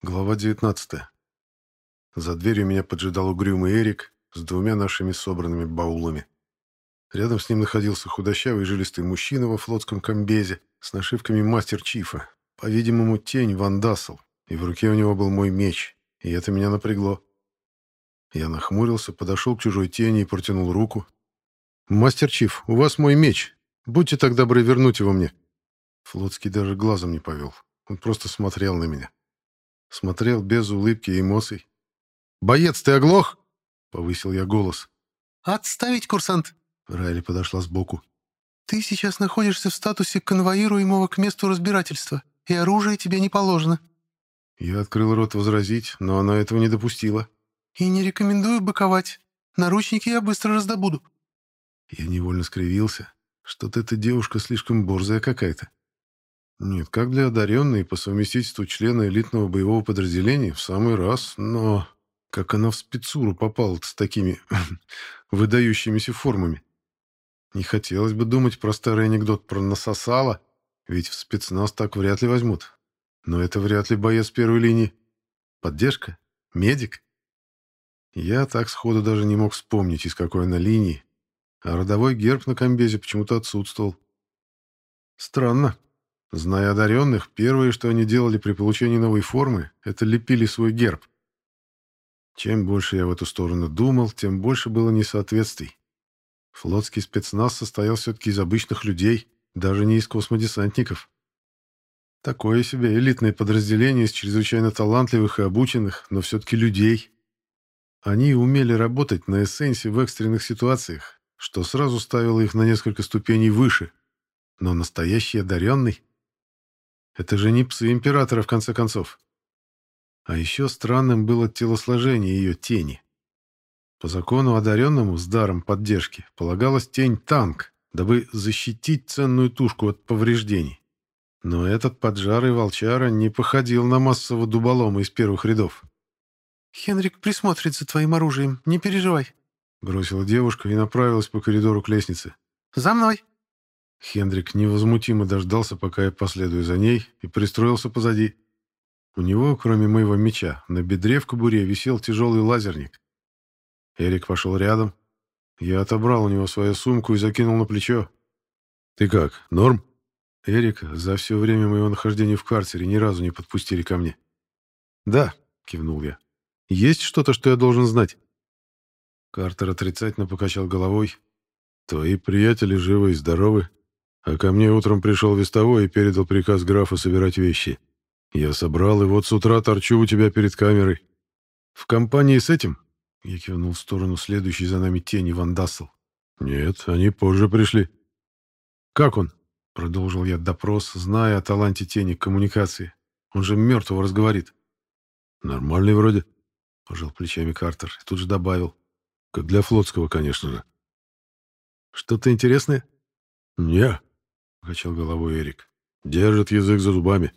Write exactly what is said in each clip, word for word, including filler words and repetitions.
Глава девятнадцатая. За дверью меня поджидал угрюмый Эрик с двумя нашими собранными баулами. Рядом с ним находился худощавый жилистый мужчина во флотском комбезе с нашивками мастер-чифа, по-видимому, тень Ван Тассел, и в руке у него был мой меч, и это меня напрягло. Я нахмурился, подошел к чужой тени и протянул руку. «Мастер-чиф, у вас мой меч. Будьте так добры вернуть его мне». Флотский даже глазом не повел. Он просто смотрел на меня. Смотрел без улыбки и эмоций. «Боец, ты оглох?» — повысил я голос. «Отставить, курсант!» — Райли подошла сбоку. «Ты сейчас находишься в статусе конвоируемого к месту разбирательства, и оружие тебе не положено». Я открыл рот возразить, но она этого не допустила. «И не рекомендую быковать. Наручники я быстро раздобуду». Я невольно скривился. Что-то эта девушка слишком борзая какая-то. Нет, как для одаренной по совместительству члена элитного боевого подразделения, в самый раз, но... Как она в спецуру попала с такими выдающимися формами? Не хотелось бы думать про старый анекдот про насосало, ведь в спецназ так вряд ли возьмут. Но это вряд ли боец первой линии. Поддержка? Медик? Я так сходу даже не мог вспомнить, из какой она линии, а родовой герб на комбезе почему-то отсутствовал. Странно. Зная одаренных, первое, что они делали при получении новой формы, это лепили свой герб. Чем больше я в эту сторону думал, тем больше было несоответствий. Флотский спецназ состоял все-таки из обычных людей, даже не из космодесантников. Такое себе элитное подразделение из чрезвычайно талантливых и обученных, но все-таки людей. Они умели работать на эссенсе в экстренных ситуациях, что сразу ставило их на несколько ступеней выше. Но настоящий одаренный — это же не псы императора, в конце концов. А еще странным было телосложение ее тени. По закону одаренному с даром поддержки полагалась тень-танк, дабы защитить ценную тушку от повреждений. Но этот поджарый волчара не походил на массового дуболома из первых рядов. «Хенрик присмотрит за твоим оружием, не переживай», — бросила девушка и направилась по коридору к лестнице. «За мной!» Хендрик невозмутимо дождался, пока я последую за ней, и пристроился позади. У него, кроме моего меча, на бедре в кобуре висел тяжелый лазерник. Эрик пошел рядом. Я отобрал у него свою сумку и закинул на плечо. «Ты как, норм?» Эрик за все время моего нахождения в карцере ни разу не подпустили ко мне. «Да», — кивнул я. «Есть что-то, что я должен знать?» Картер отрицательно покачал головой. «Твои приятели живы и здоровы, а ко мне утром пришел вестовой и передал приказ графа собирать вещи. Я собрал, и вот с утра торчу у тебя перед камерой. В компании с этим?» Я кивнул в сторону следующей за нами тени Ван Тассел. «Нет, они позже пришли». «Как он?» — продолжил я допрос, зная о таланте тени к коммуникации. «Он же мертвого разговорит». «Нормальный вроде», — пожал плечами Картер и тут же добавил. «Как для флотского, конечно же». «Что-то интересное?» «Не», — покачал головой Эрик. «Держит язык за зубами».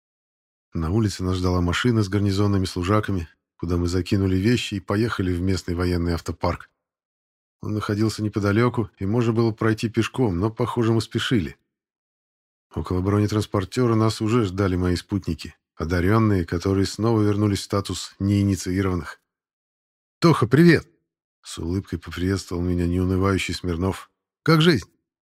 На улице нас ждала машина с гарнизонными служаками, куда мы закинули вещи и поехали в местный военный автопарк. Он находился неподалеку, и можно было пройти пешком, но, похоже, мы спешили. Около бронетранспортера нас уже ждали мои спутники, одаренные, которые снова вернулись в статус неинициированных. «Тоха, привет!» — с улыбкой поприветствовал меня неунывающий Смирнов. «Как жизнь?»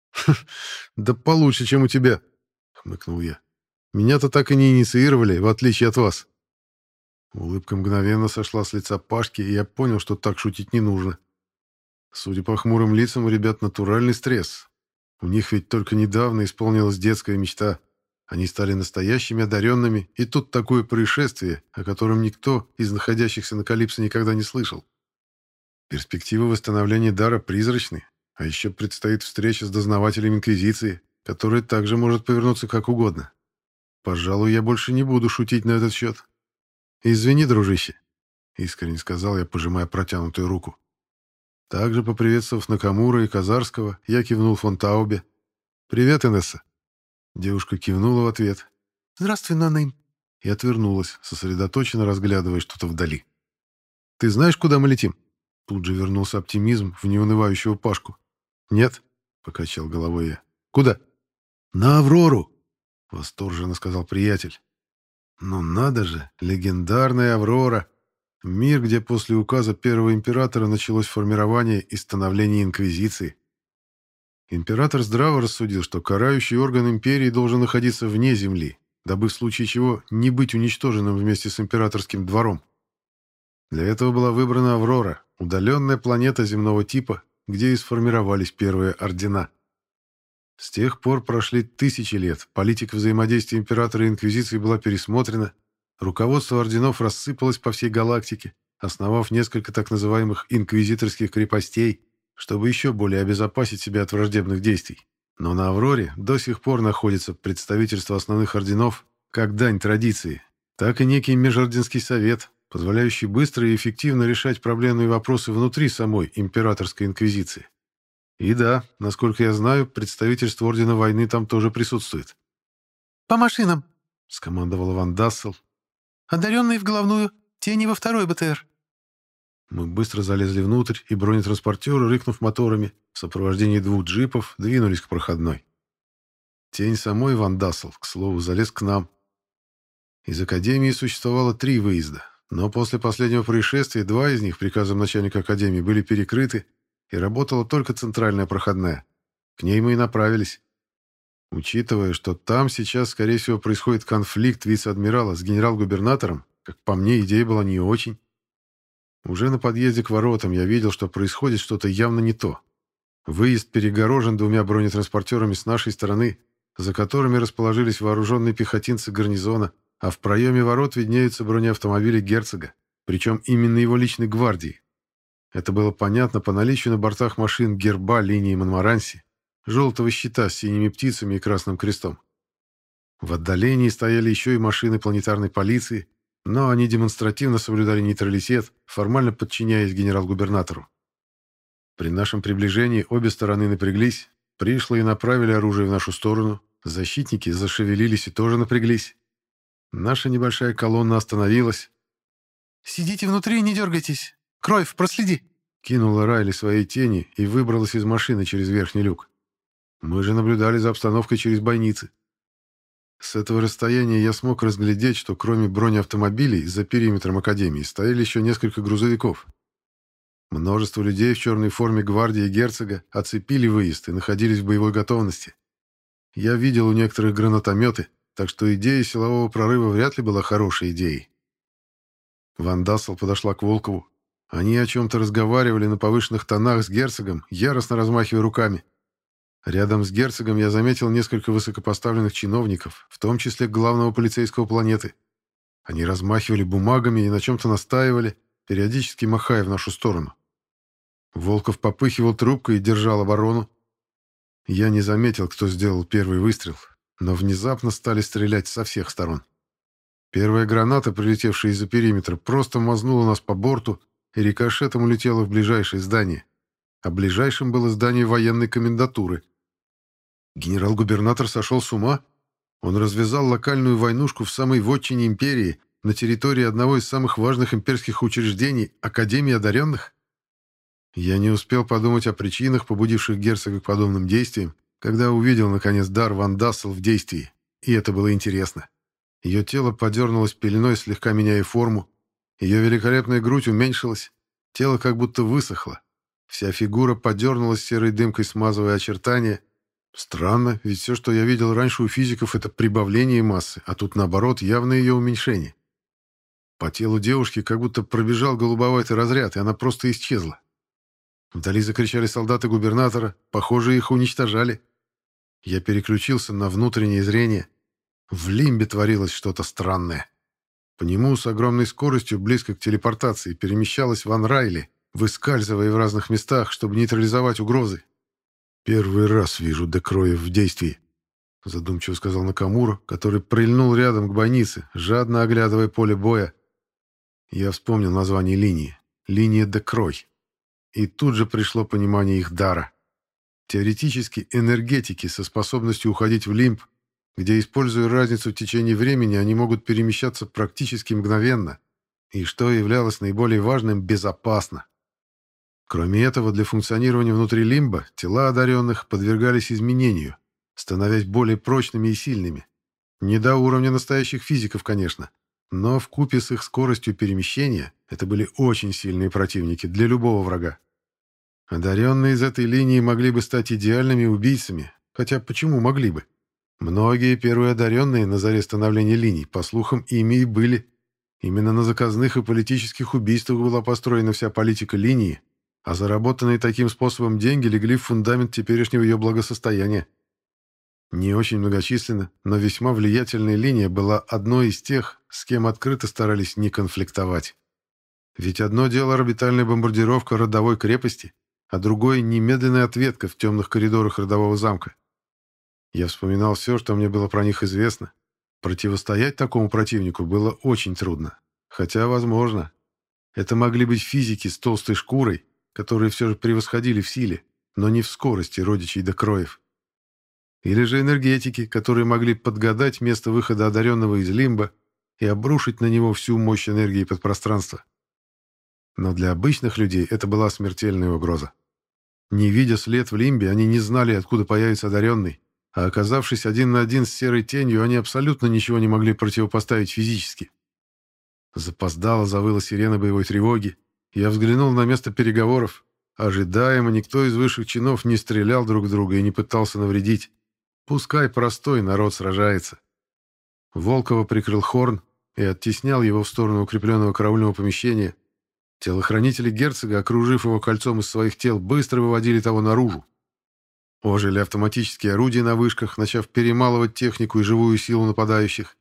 «Да получше, чем у тебя», — хмыкнул я. «Меня-то так и не инициировали, в отличие от вас». Улыбка мгновенно сошла с лица Пашки, и я понял, что так шутить не нужно. Судя по хмурым лицам, у ребят натуральный стресс. У них ведь только недавно исполнилась детская мечта. Они стали настоящими одаренными, и тут такое происшествие, о котором никто из находящихся на Калипсо никогда не слышал. Перспективы восстановления дара призрачны, а еще предстоит встреча с дознавателем Инквизиции, которая также может повернуться как угодно. Пожалуй, я больше не буду шутить на этот счет. «Извини, дружище», — искренне сказал я, пожимая протянутую руку. Также, поприветствовав Накамура и Казарского, я кивнул фон Таубе. «Привет, Инесса». Девушка кивнула в ответ. «Здравствуй, Нанейм». И отвернулась, сосредоточенно разглядывая что-то вдали. «Ты знаешь, куда мы летим?» Тут же вернулся оптимизм в неунывающего Пашку. «Нет», — покачал головой я. «Куда?» «На Аврору», — восторженно сказал приятель. Ну надо же, легендарная Аврора. Мир, где после указа первого императора началось формирование и становление инквизиции. Император здраво рассудил, что карающий орган империи должен находиться вне земли, дабы в случае чего не быть уничтоженным вместе с императорским двором. Для этого была выбрана Аврора, удаленная планета земного типа, где и сформировались первые ордена. С тех пор прошли тысячи лет, политика взаимодействия императора и инквизиции была пересмотрена, руководство орденов рассыпалось по всей галактике, основав несколько так называемых инквизиторских крепостей, чтобы еще более обезопасить себя от враждебных действий. Но на Авроре до сих пор находится представительство основных орденов как дань традиции, так и некий межорденский совет, позволяющий быстро и эффективно решать проблемные вопросы внутри самой императорской инквизиции. И да, насколько я знаю, представительство Ордена Войны там тоже присутствует. «По машинам!» — скомандовала Ван Дассел. «Одаренные в головную, тени во второй БТР». Мы быстро залезли внутрь, и бронетранспортеры, рыкнув моторами, в сопровождении двух джипов, двинулись к проходной. Тень самой Ван Дассел, к слову, залез к нам. Из Академии существовало три выезда, но после последнего происшествия два из них приказом начальника Академии были перекрыты, и работала только центральная проходная. К ней мы и направились. Учитывая, что там сейчас, скорее всего, происходит конфликт вице-адмирала с генерал-губернатором, как по мне, идея была не очень. Уже на подъезде к воротам я видел, что происходит что-то явно не то. Выезд перегорожен двумя бронетранспортерами с нашей стороны, за которыми расположились вооруженные пехотинцы гарнизона, а в проеме ворот виднеются бронеавтомобили герцога, причем именно его личной гвардии. Это было понятно по наличию на бортах машин герба линии Монморанси, желтого щита с синими птицами и красным крестом. В отдалении стояли еще и машины планетарной полиции, но они демонстративно соблюдали нейтралитет, формально подчиняясь генерал-губернатору. При нашем приближении обе стороны напряглись, пришлые направили оружие в нашу сторону, защитники зашевелились и тоже напряглись. Наша небольшая колонна остановилась. «Сидите внутри и не дергайтесь. Кровь, проследи!» Кинула Райли своей тени и выбралась из машины через верхний люк. Мы же наблюдали за обстановкой через бойницы. С этого расстояния я смог разглядеть, что кроме бронеавтомобилей за периметром Академии стояли еще несколько грузовиков. Множество людей в черной форме гвардии герцога оцепили выезд и находились в боевой готовности. Я видел у некоторых гранатометы, так что идея силового прорыва вряд ли была хорошей идеей. Ван Дассел подошла к Волкову. Они о чем-то разговаривали на повышенных тонах с герцогом, яростно размахивая руками. Рядом с герцогом я заметил несколько высокопоставленных чиновников, в том числе главного полицейского планеты. Они размахивали бумагами и на чем-то настаивали, периодически махая в нашу сторону. Волков попыхивал трубкой и держал оборону. Я не заметил, кто сделал первый выстрел, но внезапно стали стрелять со всех сторон. Первая граната, прилетевшая из-за периметра, просто мазнула нас по борту и рикошетом улетела в ближайшее здание. А ближайшим было здание военной комендатуры. Генерал-губернатор сошел с ума. Он развязал локальную войнушку в самой вотчине империи, на территории одного из самых важных имперских учреждений — Академии одаренных. Я не успел подумать о причинах, побудивших герцога к подобным действиям, когда увидел, наконец, дар Ван Дассел в действии. И это было интересно. Ее тело подернулось пеленой, слегка меняя форму. Ее великолепная грудь уменьшилась. Тело как будто высохло. Вся фигура подернулась серой дымкой, смазывая очертания. Странно, ведь все, что я видел раньше у физиков, это прибавление массы, а тут, наоборот, явно ее уменьшение. По телу девушки как будто пробежал голубоватый разряд, и она просто исчезла. Вдали закричали солдаты губернатора, похоже, их уничтожали. Я переключился на внутреннее зрение. В лимбе творилось что-то странное. По нему с огромной скоростью, близко к телепортации, перемещалась Ван Райли, выскальзывая в разных местах, чтобы нейтрализовать угрозы. «Первый раз вижу Декроев в действии», — задумчиво сказал Накамура, который прильнул рядом к бойнице, жадно оглядывая поле боя. Я вспомнил название линии. Линия Декрой. И тут же пришло понимание их дара. Теоретически энергетики со способностью уходить в лимб, где, используя разницу в течение времени, они могут перемещаться практически мгновенно, и, что являлось наиболее важным, безопасно. Кроме этого, для функционирования внутри лимба тела одаренных подвергались изменению, становясь более прочными и сильными. Не до уровня настоящих физиков, конечно, но вкупе с их скоростью перемещения это были очень сильные противники для любого врага. Одаренные из этой линии могли бы стать идеальными убийцами, хотя почему могли бы? Многие первые одаренные на заре становления линий, по слухам, ими и были. Именно на заказных и политических убийствах была построена вся политика линии, а заработанные таким способом деньги легли в фундамент теперешнего ее благосостояния. Не очень многочисленно, но весьма влиятельная линия была одной из тех, с кем открыто старались не конфликтовать. Ведь одно дело орбитальная бомбардировка родовой крепости, а другое — немедленная ответка в темных коридорах родового замка. Я вспоминал все, что мне было про них известно. Противостоять такому противнику было очень трудно. Хотя, возможно. Это могли быть физики с толстой шкурой, которые все же превосходили в силе, но не в скорости родичей до Кроев. Или же энергетики, которые могли подгадать место выхода одаренного из лимба и обрушить на него всю мощь энергии подпространства. Но для обычных людей это была смертельная угроза. Не видя след в лимбе, они не знали, откуда появится одаренный, а оказавшись один на один с серой тенью, они абсолютно ничего не могли противопоставить физически. Запоздало завыла сирена боевой тревоги. Я взглянул на место переговоров. Ожидаемо никто из высших чинов не стрелял друг в друга и не пытался навредить. Пускай простой народ сражается. Волкова прикрыл Хорн и оттеснял его в сторону укрепленного караульного помещения. Телохранители герцога, окружив его кольцом из своих тел, быстро выводили того наружу. Ожили автоматические орудия на вышках, начав перемалывать технику и живую силу нападающих.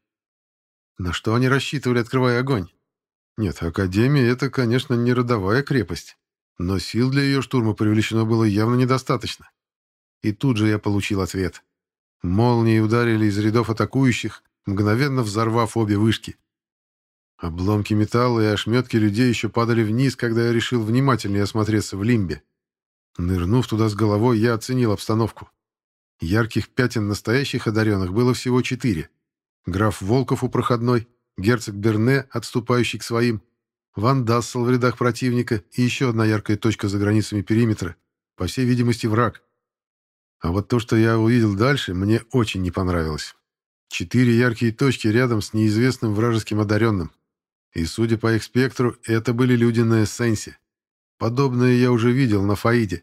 На что они рассчитывали, открывая огонь? Нет, Академия — это, конечно, не родовая крепость, но сил для ее штурма привлечено было явно недостаточно. И тут же я получил ответ. Молнии ударили из рядов атакующих, мгновенно взорвав обе вышки. Обломки металла и ошметки людей еще падали вниз, когда я решил внимательнее осмотреться в лимбе. Нырнув туда с головой, я оценил обстановку. Ярких пятен настоящих одаренных было всего четыре. Граф Волков у проходной, герцог Берне, отступающий к своим, Ван Дассел в рядах противника и еще одна яркая точка за границами периметра, по всей видимости, враг. А вот то, что я увидел дальше, мне очень не понравилось. Четыре яркие точки рядом с неизвестным вражеским одаренным. И, судя по их спектру, это были люди на эссенсе. Подобное я уже видел на Фаиде.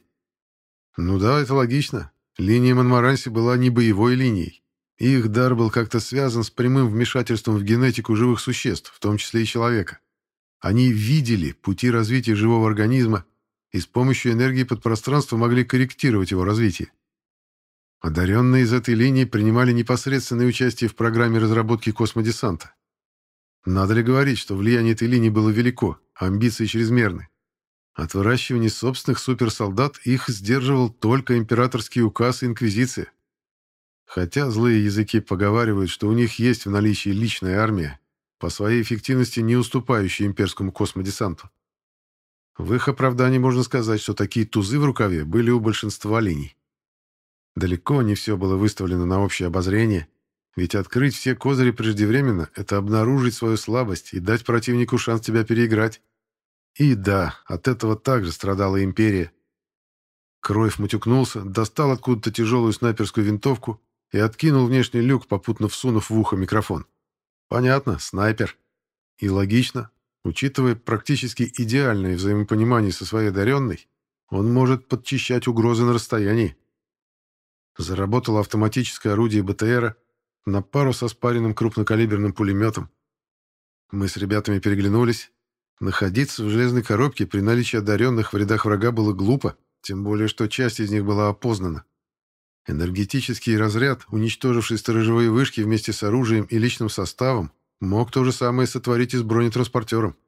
Ну да, это логично. Линия Монморанси была не боевой линией. Их дар был как-то связан с прямым вмешательством в генетику живых существ, в том числе и человека. Они видели пути развития живого организма и с помощью энергии подпространства могли корректировать его развитие. Одаренные из этой линии принимали непосредственное участие в программе разработки космодесанта. Надо ли говорить, что влияние этой линии было велико, а амбиции чрезмерны? От выращивания собственных суперсолдат их сдерживал только императорский указ и инквизиция. Хотя злые языки поговаривают, что у них есть в наличии личная армия, по своей эффективности не уступающая имперскому космодесанту. В их оправдании можно сказать, что такие тузы в рукаве были у большинства линий. Далеко не все было выставлено на общее обозрение, ведь открыть все козыри преждевременно — это обнаружить свою слабость и дать противнику шанс тебя переиграть. И да, от этого также страдала империя. Кроев мутюкнулся, достал откуда-то тяжелую снайперскую винтовку и откинул внешний люк, попутно всунув в ухо микрофон. Понятно, снайпер. И логично, учитывая практически идеальное взаимопонимание со своей одаренной, он может подчищать угрозы на расстоянии. Заработало автоматическое орудие БТРа на пару со спаренным крупнокалиберным пулеметом. Мы с ребятами переглянулись. Находиться в железной коробке при наличии одаренных в рядах врага было глупо, тем более, что часть из них была опознана. Энергетический разряд, уничтоживший сторожевые вышки вместе с оружием и личным составом, мог то же самое сотворить и с бронетранспортером.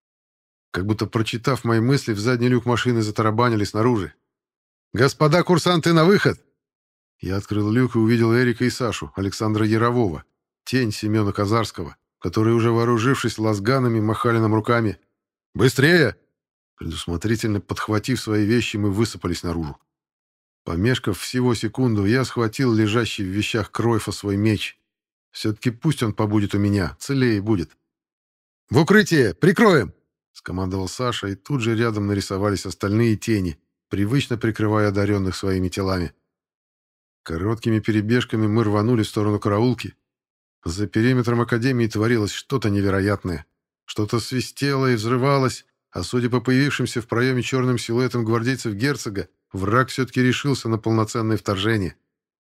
Как будто прочитав мои мысли, в задний люк машины затарабанили снаружи. «Господа курсанты, на выход!» Я открыл люк и увидел Эрика и Сашу, Александра Ярового, тень Семена Казарского, которые, уже вооружившись лазганами, махали нам руками. «Быстрее!» Предусмотрительно подхватив свои вещи, мы высыпались наружу. Помешкав всего секунду, я схватил лежащий в вещах Кройфа свой меч. Все-таки пусть он побудет у меня, целее будет. «В укрытие! Прикроем!» — скомандовал Саша, и тут же рядом нарисовались остальные тени, привычно прикрывая одаренных своими телами. Короткими перебежками мы рванули в сторону караулки. За периметром Академии творилось что-то невероятное. Что-то свистело и взрывалось, а судя по появившимся в проеме черным силуэтам гвардейцев герцога, враг все-таки решился на полноценное вторжение.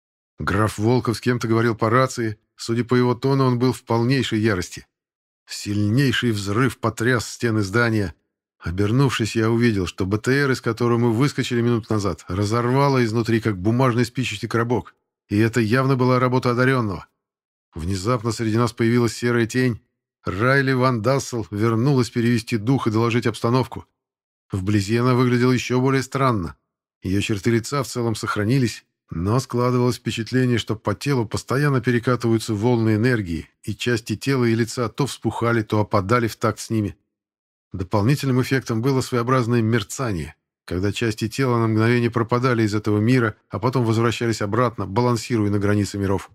Граф Волков с кем-то говорил по рации, судя по его тону, он был в полнейшей ярости. Сильнейший взрыв потряс стены здания. Обернувшись, я увидел, что БТР, из которого мы выскочили минут назад, разорвало изнутри, как бумажный спичечный коробок. И это явно была работа одаренного. Внезапно среди нас появилась серая тень. Райли Ван Дассел вернулась перевести дух и доложить обстановку. Вблизи она выглядела еще более странно. Ее черты лица в целом сохранились, но складывалось впечатление, что по телу постоянно перекатываются волны энергии, и части тела и лица то вспухали, то опадали в такт с ними. Дополнительным эффектом было своеобразное мерцание, когда части тела на мгновение пропадали из этого мира, а потом возвращались обратно, балансируя на границе миров.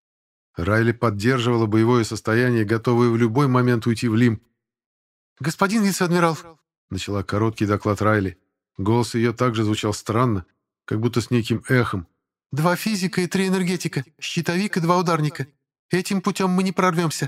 Райли поддерживала боевое состояние, готовая в любой момент уйти в Лим. «Господин вице-адмирал», — начала короткий доклад Райли. Голос ее также звучал странно, как будто с неким эхом. «Два физика и три энергетика, щитовик и два ударника. Этим путем мы не прорвемся».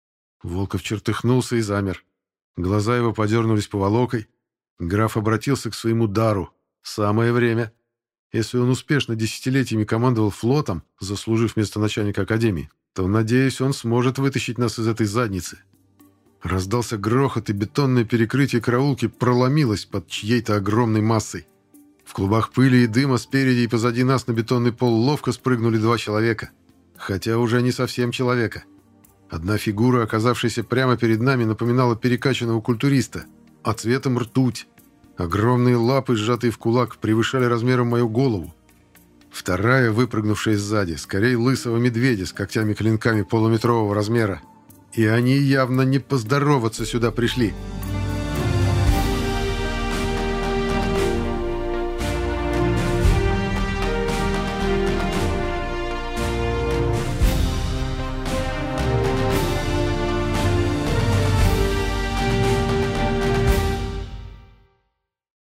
Волков чертыхнулся и замер. Глаза его подернулись поволокой. Граф обратился к своему дару. Самое время. Если он успешно десятилетиями командовал флотом, заслужив место начальника Академии, то, надеюсь, он сможет вытащить нас из этой задницы. Раздался грохот, и бетонное перекрытие караулки проломилось под чьей-то огромной массой. В клубах пыли и дыма спереди и позади нас на бетонный пол ловко спрыгнули два человека. Хотя уже не совсем человека. Одна фигура, оказавшаяся прямо перед нами, напоминала перекачанного культуриста, а цветом ртуть. Огромные лапы, сжатые в кулак, превышали размером мою голову. Вторая, выпрыгнувшая сзади, скорее лысого медведя с когтями-клинками полуметрового размера. И они явно не поздороваться сюда пришли.